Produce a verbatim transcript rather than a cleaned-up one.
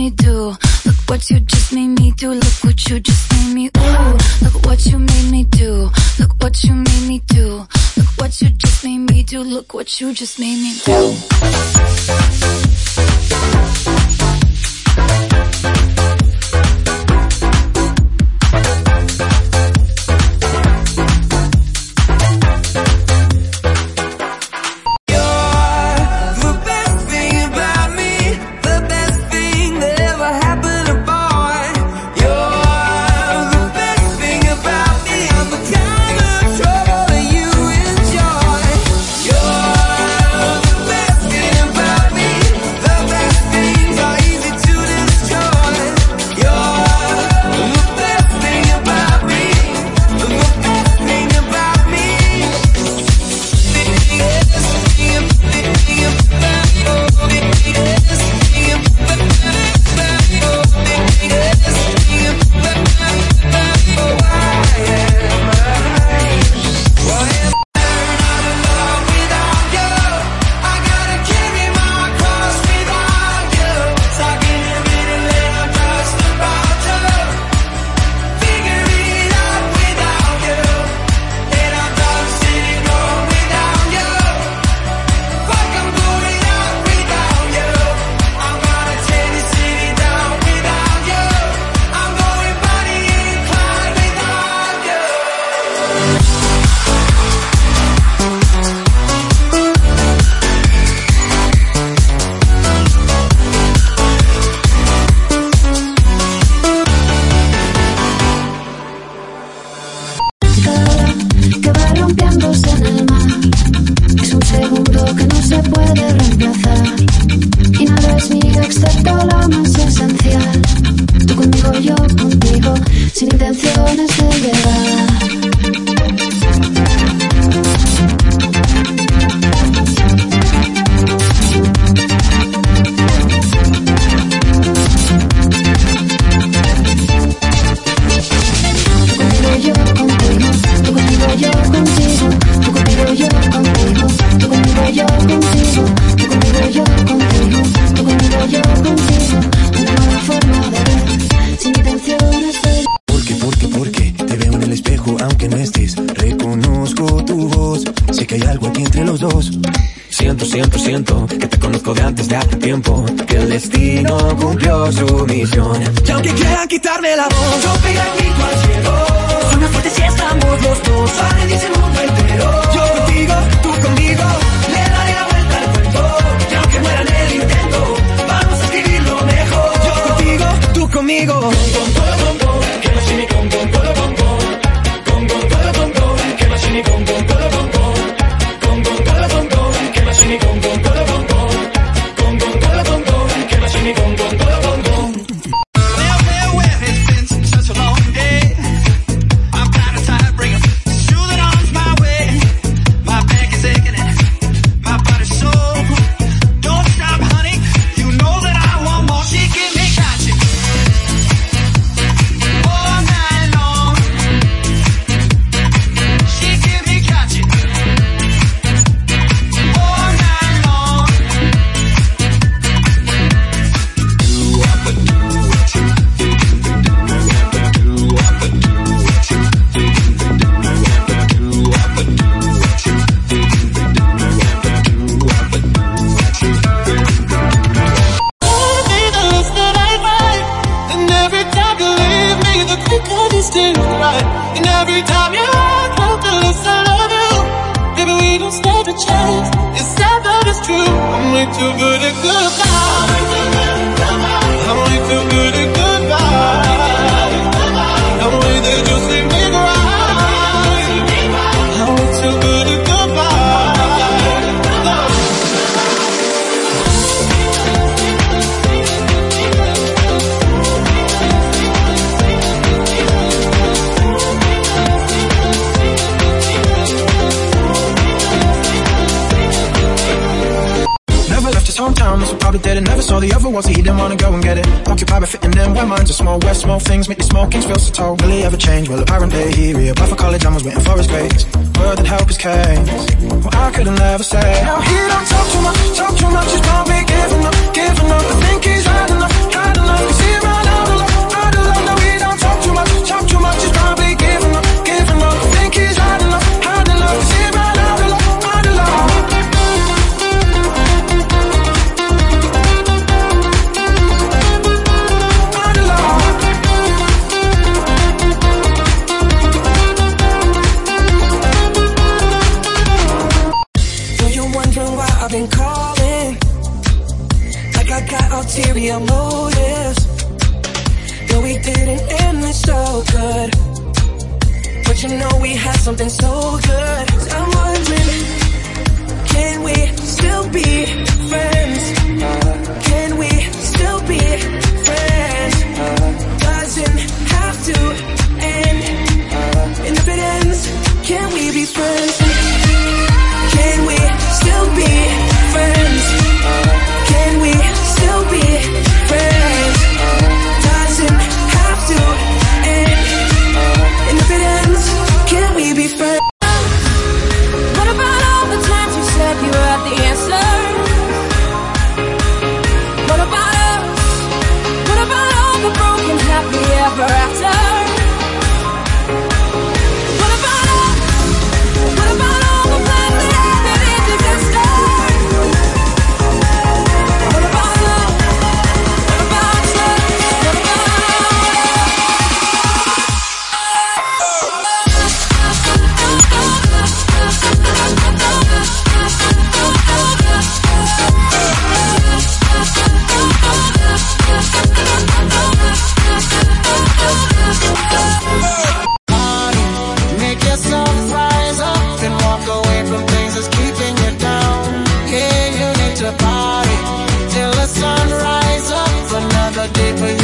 me do. Look what you just made me do. Look what you just made me, ooh. Look what you made me do. Look what you made me do. Look what you just made me do. Look what you just made me do. Small things make the small kings feel so tall. Will he ever change? Well, apparently he reapplied for college and was waiting for his grades. Word that help his case. Well, I couldn't never say. Now he don't talk too much, talk too much. He's probably giving up, giving up. I think he's had enough, had enough. notice that we didn't end it so good, but you know we had something so good. I'm wondering, can we still be friends? Can we still be friends? Doesn't have to end, and if it ends, can we be friends? Can we still be friends? Can we still be friends? Doesn't have to end, and if it ends, can we be friends? What about all the times you said you had the answer? What about us? What about all the broken happy ever after? What about us? What about all the plans that ended in disaster? What about us? What about us? What about Make yourself rise up and walk away from things that's keeping you down. Yeah, you need to party till the sun rise up. Another day for